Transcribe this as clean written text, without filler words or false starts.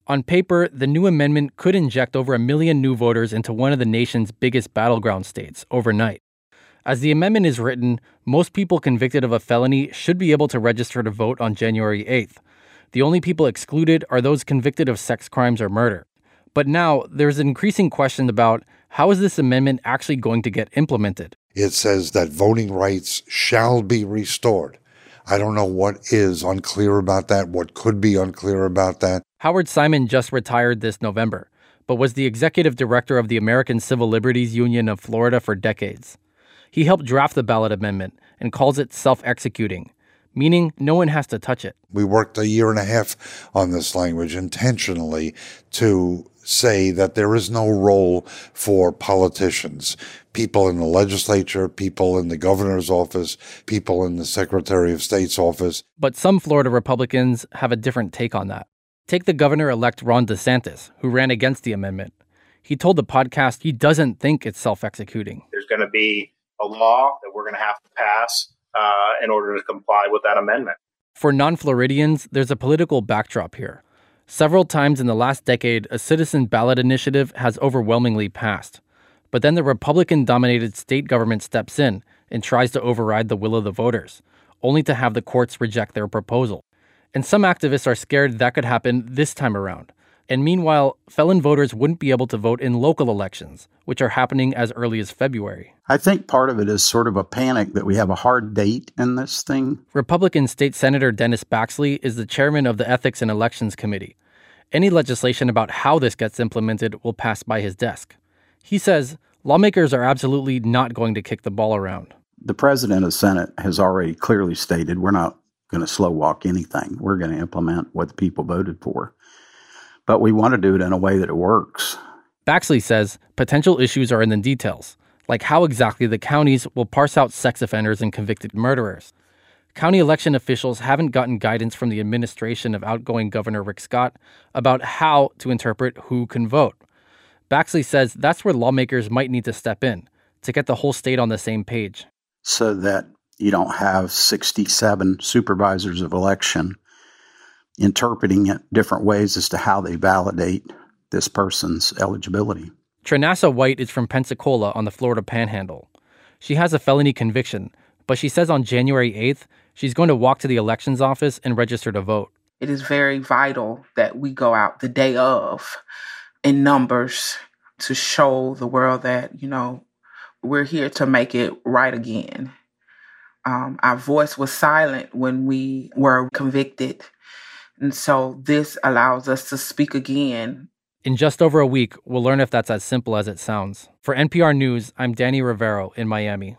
On paper, the new amendment could inject over 1 million new voters into one of the nation's biggest battleground states overnight. As the amendment is written, most people convicted of a felony should be able to register to vote on January 8th. The only people excluded are those convicted of sex crimes or murder. But now, there's an increasing question about how is this amendment actually going to get implemented? It says that voting rights shall be restored. I don't know what is unclear about that, what could be unclear about that. Howard Simon just retired this November, but was the executive director of the American Civil Liberties Union of Florida for decades. He helped draft the ballot amendment and calls it self-executing, meaning no one has to touch it. We worked 1.5 years on this language intentionally to say that there is no role for politicians, people in the legislature, people in the governor's office, people in the Secretary of State's office. But some Florida Republicans have a different take on that. Take the governor-elect Ron DeSantis, who ran against the amendment. He told the podcast he doesn't think it's self-executing. There's going to be a law that we're going to have to pass in order to comply with that amendment. For non-Floridians, there's a political backdrop here. Several times in the last decade, a citizen ballot initiative has overwhelmingly passed. But then the Republican-dominated state government steps in and tries to override the will of the voters, only to have the courts reject their proposal. And some activists are scared that could happen this time around. And meanwhile, felon voters wouldn't be able to vote in local elections, which are happening as early as February. I think part of it is sort of a panic that we have a hard date in this thing. Republican State Senator Dennis Baxley is the chairman of the Ethics and Elections Committee. Any legislation about how this gets implemented will pass by his desk. He says lawmakers are absolutely not going to kick the ball around. The president of the Senate has already clearly stated we're not going to slow walk anything. We're going to implement what the people voted for. But we want to do it in a way that it works. Baxley says potential issues are in the details, like how exactly the counties will parse out sex offenders and convicted murderers. County election officials haven't gotten guidance from the administration of outgoing Governor Rick Scott about how to interpret who can vote. Baxley says that's where lawmakers might need to step in to get the whole state on the same page. So that you don't have 67 supervisors of election interpreting it different ways as to how they validate this person's eligibility. Trenassa White is from Pensacola on the Florida Panhandle. She has a felony conviction, but she says on January 8th, she's going to walk to the elections office and register to vote. It is very vital that we go out the day of in numbers to show the world that, we're here to make it right again. Our voice was silent when we were convicted. And so this allows us to speak again. In just over a week, we'll learn if that's as simple as it sounds. For NPR News, I'm Danny Rivero in Miami.